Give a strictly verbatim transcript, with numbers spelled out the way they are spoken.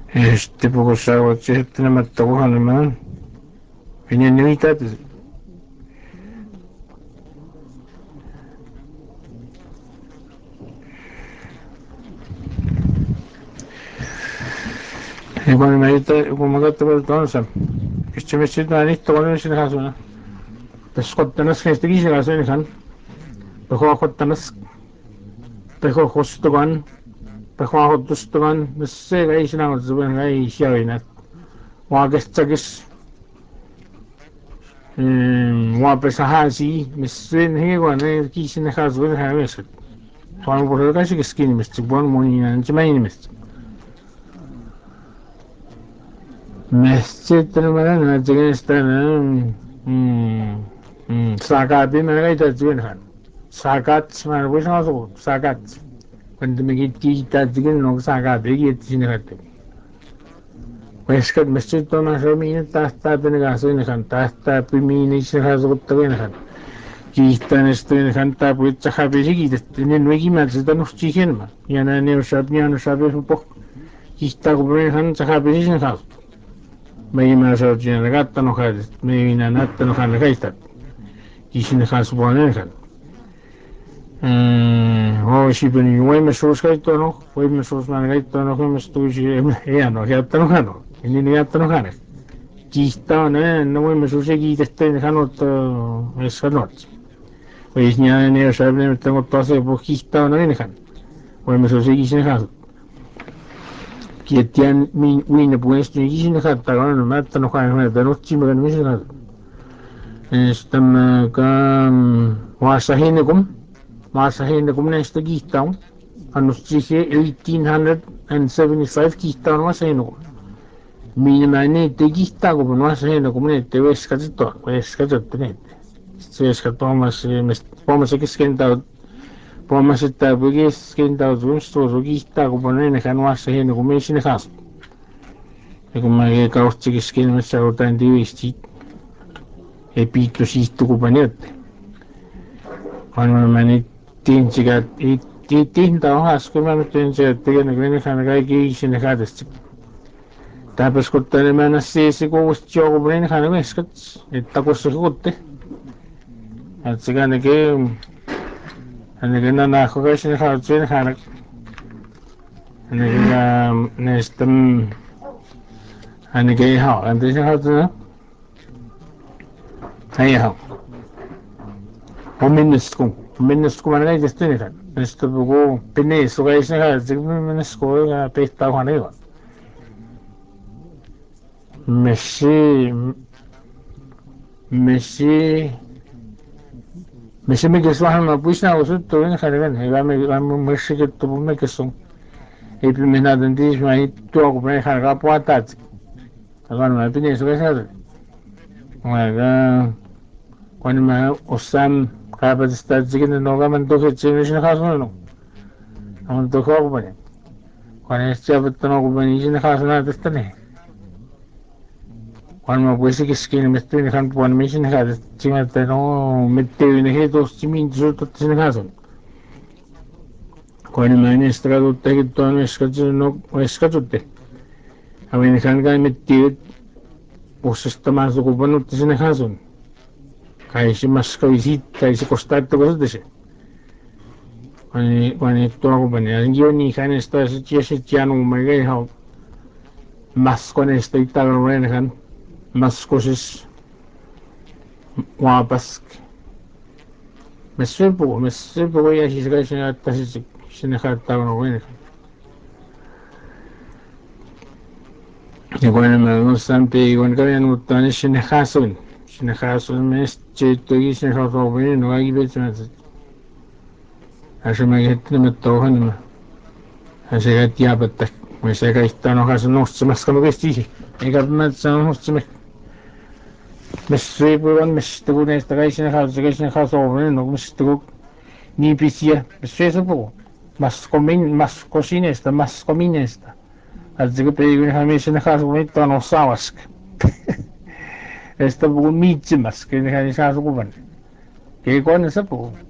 Este poco sago che tena mattago hanuman. Venia nevita. E quando mi aiuta, come gatto per tonsa. Che ci messi da nitto quando mi si ne casuna. Per scottanas che sti gisi casuna kan. Per qua cottanas. Per qua costogan. Per qua costogan. Messe gai sinang zuban gai siawina. Wagas tagis. Wapesahasi. Messe ne wana kisi ne casuna hameset. Quando por casi che skin messe buon monina, non ci mai messe. Messe tena na jegen stana. Hmm. Hmm. Sakati na gai ta zuban. Sagat man wis na so sagat when the migi ti ta digin no sagat igi ti ne gat wes kat masjid to na so mi ta ta ne ga so ne kan ta ta pi mi ni se ha so ta ne kan ki ta ne sto ne kan ta pu ta ha be gi de ne no gi ma ta no chi hen ma ya na ne so bi na so be un po ki ta ko be han ta ha be gi ne ha me ma so ji ne gat ta no ha me na na ta no ha ne ga sta ki si ne ha so bo ne kan oh, si peni wai mesos kai tono, wai mesos man kai tono ko mes tu si e ano ya tono kano. Ini ni ya tono kano. Kista ne no wai mesos e ki teste kano to es kano. Wai nya ne o sabe ne tengo pase po kista no ne kan. Wai mesos e ki sin kano. Ki tian mi win pues ni ki sin kano ta no ma tono kano ne no chi ma ne sin kano. Estam ka wasahin kum masahin kum ne sto kista. Anustige eighteen seventy-five kista no se no mi mane te kista ko no se no como ne te ves ka to ves ka to ne se es ka to mas me pomas que skenta pomas esta porque skenta zo sto zo kista ko ne ne kan was se no como se ne has e como que ka usti que sken me sa ota ndi visti e pito si sto ko panete quando mane tin chiga e ti tinta hojas que me meten se te ne ne kan ga ki se ne hades tapos ko tane man si si ko ustyo ko ne kan ne skat e tapos ko te at siga ne ke ane ke na na ko ga se ne ha se ne kan ane ke ga ne stem ane ke ha ane se ha te ai ha o minus ko minus ko man ga este ne kan esto ko pene so ga se ha se minus ko ga pe ta ha ne Messi, Messi, Messi me queso a uma puxa o seu tô vendo cara vendo vai me vai me Messi que tô me queso e primeiro nada diz mas tu algo bem cara cá pode estar agora não é bem isso que é certo mas quando me o Sam acaba de estar dizendo não vai mandar que tinha não faz não não tô com bem quando este já botou no bem não faz nada desta nem quando me puse que skin me estou deixando por mim sem nada tinha até não meteu em rede os timinhos outros sem nada quando me estrado te que todo no escacho no escacho te a mí me dejan que meteu os sistemas ocupando sem nada cai se mais coisita cai se costar todo isso quando quando estou ocupando eu nem can estar se tinha se tinha no meio mas quando estou italo mas coisas guapas me supo me supo voy a decir que se hasta se se deja estar no bueno y cuando me gustan pe cuando que no tan se deja son se deja son me che to y se deja so bueno no hay veces más así me que me toca no así que tía pata me sé que está no caso no se más como que sí y que me son se me me supo cuando me estuvo en esta que se deja se deja so bueno no me estuvo ni picia me supo más comin más cocina esta más comida esta así que pedí una familia en casa bonita no sabes esta poco mítimas que dejan esas ocupan que con esa poco